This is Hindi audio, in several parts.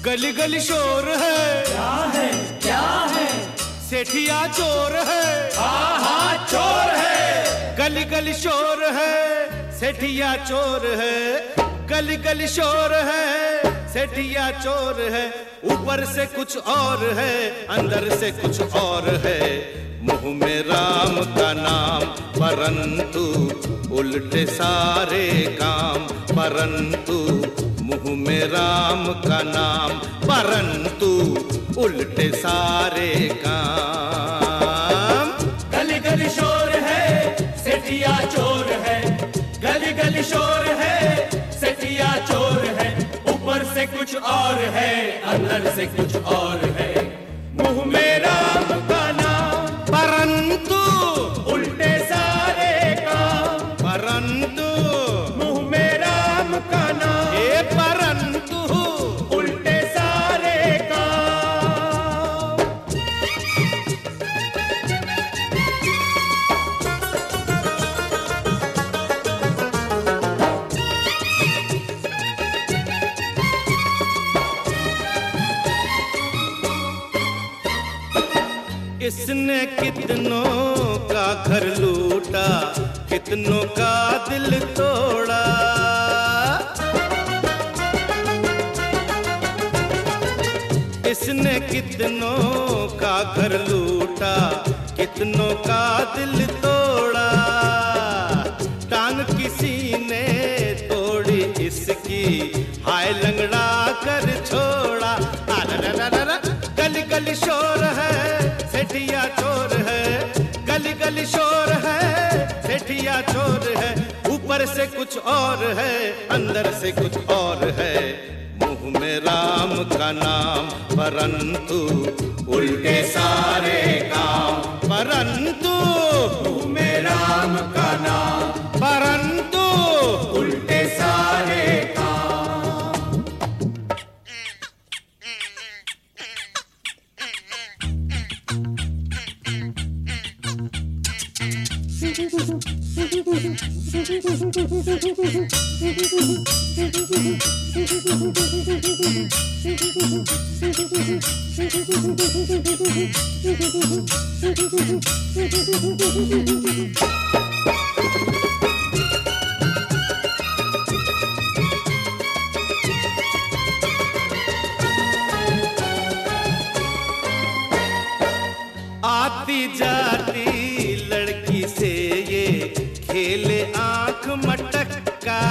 गली गली शोर है, क्या है क्या है? सेठिया चोर है, हाँ हाँ चोर है। गली गली शोर है, सेठिया चोर है, गली गली शोर है, सेठिया चोर है। ऊपर से कुछ और है, अंदर से कुछ और है। मुंह में राम का नाम परंतु उल्टे सारे काम, परंतु मुंह में राम का नाम परंतु उल्टे सारे काम। गली गली शोर है, सेठिया चोर है, गली गली शोर है, सेठिया चोर है। ऊपर से कुछ और है, अंदर से कुछ और है। मुंह में राम का नाम परंतु उल्टे सारे काम, परंतु मुंह में राम का नाम ये परंतु उल्टे सारे काम। इसने कितनों का घर लूटा, कितनों का दिल तोड़ा। इसने कितनों का घर लूटा, कितनों का दिल तोड़ा। टांग किसी ने तोड़ी इसकी, हाय लंगड़ा कर छोड़ा। गली गली शोर है, सेठिया चोर है, गली गली शोर है, सेठिया चोर है। ऊपर से कुछ और है, अंदर से कुछ और है। मुंह में राम का नाम परंतु उल्टे सारे काम, परंतु मुंह में राम का नाम परंतु उल्टे सारे काम। आती जाती लड़की से ये खेले आंख मटक्का।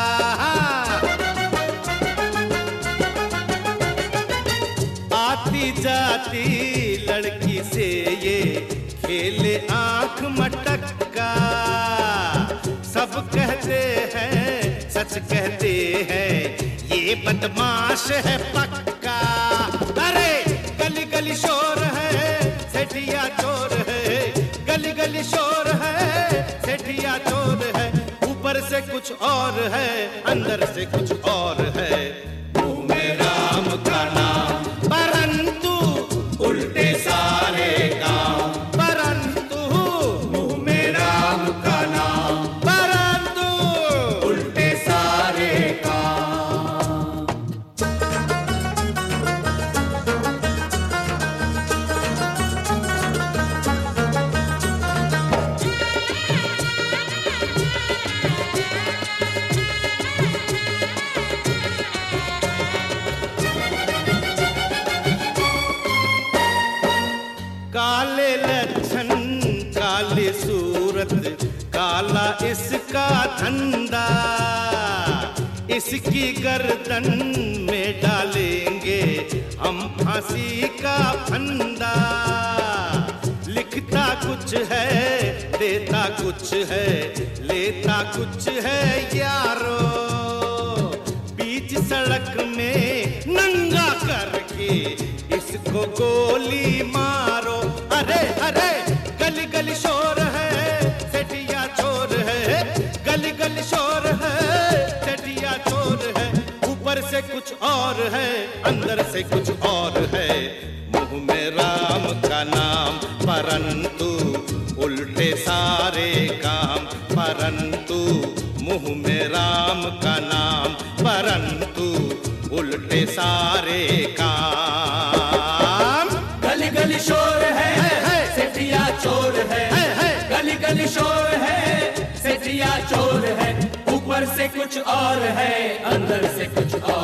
आती जाती लड़की से ये खेले आंख मटक्का। सब कहते हैं, सच कहते हैं, ये बदमाश है पक्का। अरे गली गली शोर है, सेठिया चोर है, गली गली शोर है, सेठिया चोर है। ऊपर से कुछ और है, अंदर से कुछ और है। मुंह में राम का नाम परंतु उल्टे सारे काम, परंतु मुंह में राम का नाम परंतु उल्टे सारे काम। काले लक्षण काली सूरत, काला इसका धंधा। इसकी गर्दन में डालेंगे हम फांसी का फंदा। लिखता कुछ है, देता कुछ है, लेता कुछ है यारो। बीच सड़क में नंगा करके इसको गोली मारो। अरे अरे गली गली शोर है, सेठिया चोर है, गली गली शोर है, सेठिया चोर है। ऊपर से कुछ और है, अंदर से कुछ और है। मुंह में राम का नाम परंतु उल्टे सारे काम, परंतु मुंह में राम का नाम परंतु उल्टे सारे काम। गली गली शोर है, सेठिया चोर है, गली गली शोर है, सेठिया चोर है, ऊपर से कुछ और है, अंदर से कुछ और